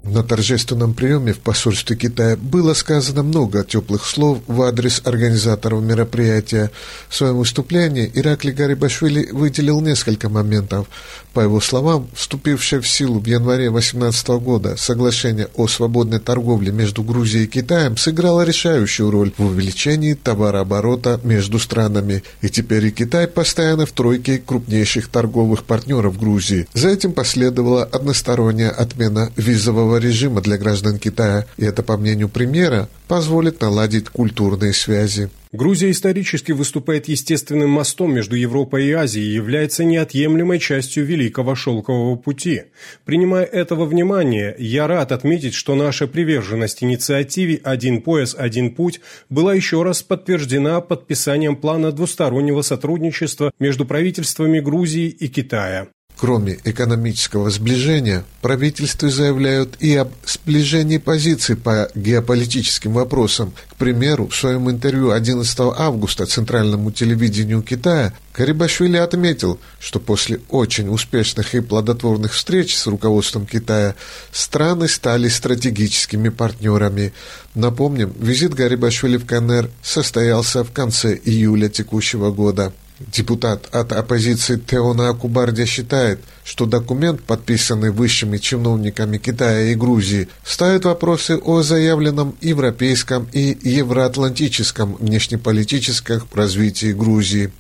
На торжественном приеме в посольстве Китая было сказано много теплых слов в адрес организаторов мероприятия. В своем выступлении Ираклий Гарибашвили выделил несколько моментов. По его словам, вступившее в силу в январе 2018 года соглашение о свободной торговле между Грузией и Китаем сыграло решающую роль в увеличении товарооборота между странами. И теперь и Китай постоянно в тройке крупнейших торговых партнеров Грузии. За этим последовала односторонняя отмена визового режима для граждан Китая, и это, по мнению премьера, позволит наладить культурные связи. Грузия исторически выступает естественным мостом между Европой и Азией и является неотъемлемой частью Великого Шелкового пути. Принимая это во внимание, я рад отметить, что наша приверженность инициативе «Один пояс, один путь» была еще раз подтверждена подписанием плана двустороннего сотрудничества между правительствами Грузии и Китая. Кроме экономического сближения, правительства заявляют и об сближении позиций по геополитическим вопросам. К примеру, в своем интервью 11 августа Центральному телевидению Китая Гарибашвили отметил, что после очень успешных и плодотворных встреч с руководством Китая страны стали стратегическими партнерами. Напомним, визит Гарибашвили в КНР состоялся в конце июля текущего года. Депутат от оппозиции Теона Акубардия считает, что документ, подписанный высшими чиновниками Китая и Грузии, ставит вопросы о заявленном европейском и евроатлантическом внешнеполитическом развитии Грузии.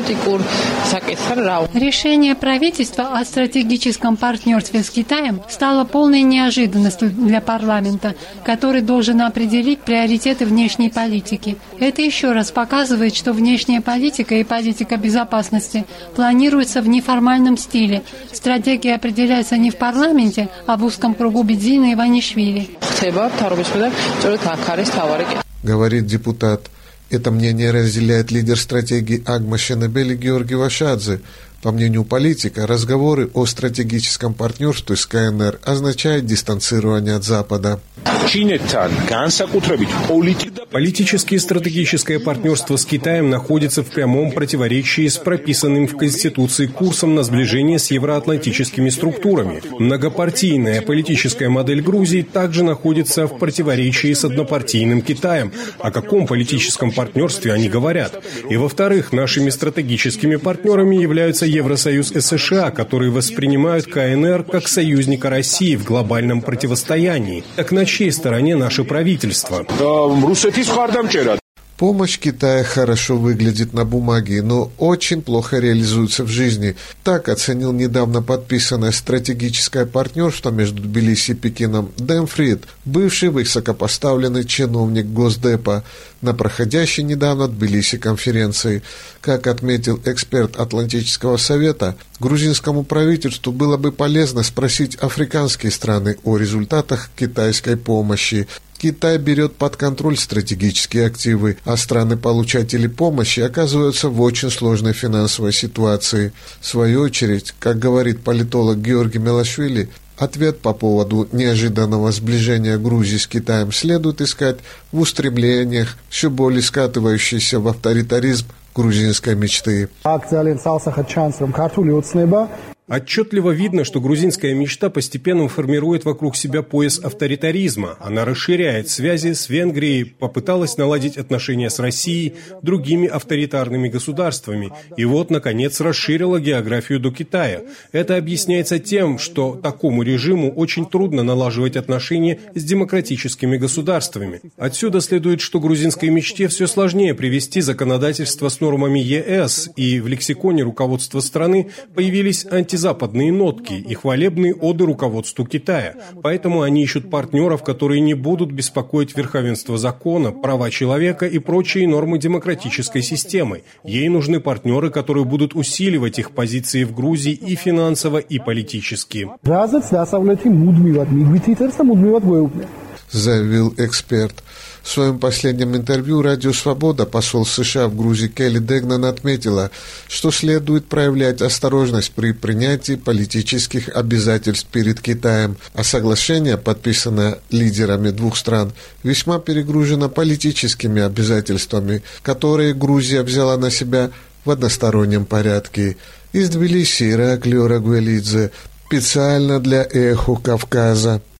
Решение правительства о стратегическом партнерстве с Китаем стало полной неожиданностью для парламента, который должен определить приоритеты внешней политики. Это еще раз показывает, что внешняя политика и политика безопасности планируются в неформальном стиле. Стратегия определяется не в парламенте, а в узком кругу Бедзина и Иванишвили. Говорит депутат. Это мнение разделяет лидер стратегии Агма Шенебели Георгий Вашадзе. По мнению политика, разговоры о стратегическом партнерстве с КНР означают дистанцирование от Запада. Политическое и стратегическое партнерство с Китаем находится в прямом противоречии с прописанным в Конституции курсом на сближение с евроатлантическими структурами. Многопартийная политическая модель Грузии также находится в противоречии с однопартийным Китаем. О каком политическом партнерстве они говорят? И, во-вторых, нашими стратегическими партнерами являются Евросоюз и США, которые воспринимают КНР как союзника России в глобальном противостоянии. Так на чьей стороне наше правительство? Помощь Китая хорошо выглядит на бумаге, но очень плохо реализуется в жизни. Так оценил недавно подписанное стратегическое партнерство между Тбилиси и Пекином Дэн Фрид, бывший высокопоставленный чиновник Госдепа, на проходящей недавно в Тбилиси конференции. Как отметил эксперт Атлантического совета, грузинскому правительству было бы полезно спросить африканские страны о результатах китайской помощи. Китай берет под контроль стратегические активы, а страны-получатели помощи оказываются в очень сложной финансовой ситуации. В свою очередь, как говорит политолог Георгий Мелашвили, ответ по поводу неожиданного сближения Грузии с Китаем следует искать в устремлениях, все более скатывающейся в авторитаризм грузинской мечты. Отчетливо видно, что грузинская мечта постепенно формирует вокруг себя пояс авторитаризма. Она расширяет связи с Венгрией, попыталась наладить отношения с Россией, другими авторитарными государствами. И вот, наконец, расширила географию до Китая. Это объясняется тем, что такому режиму очень трудно налаживать отношения с демократическими государствами. Отсюда следует, что грузинской мечте все сложнее привести законодательство с нормами ЕС, и в лексиконе руководства страны появились антизападные нотки и хвалебные оды руководству Китая. Поэтому они ищут партнеров, которые не будут беспокоить верховенство закона, права человека и прочие нормы демократической системы. Ей нужны партнеры, которые будут усиливать их позиции в Грузии и финансово, и политически. Заявил эксперт. В своем последнем интервью «Радио Свобода» посол США в Грузии Келли Дегнан отметила, что следует проявлять осторожность при принятии политических обязательств перед Китаем, а соглашение, подписанное лидерами двух стран, весьма перегружено политическими обязательствами, которые Грузия взяла на себя в одностороннем порядке. Из Тбилиси Ираклий Рагуэлидзе, специально для «Эхо Кавказа».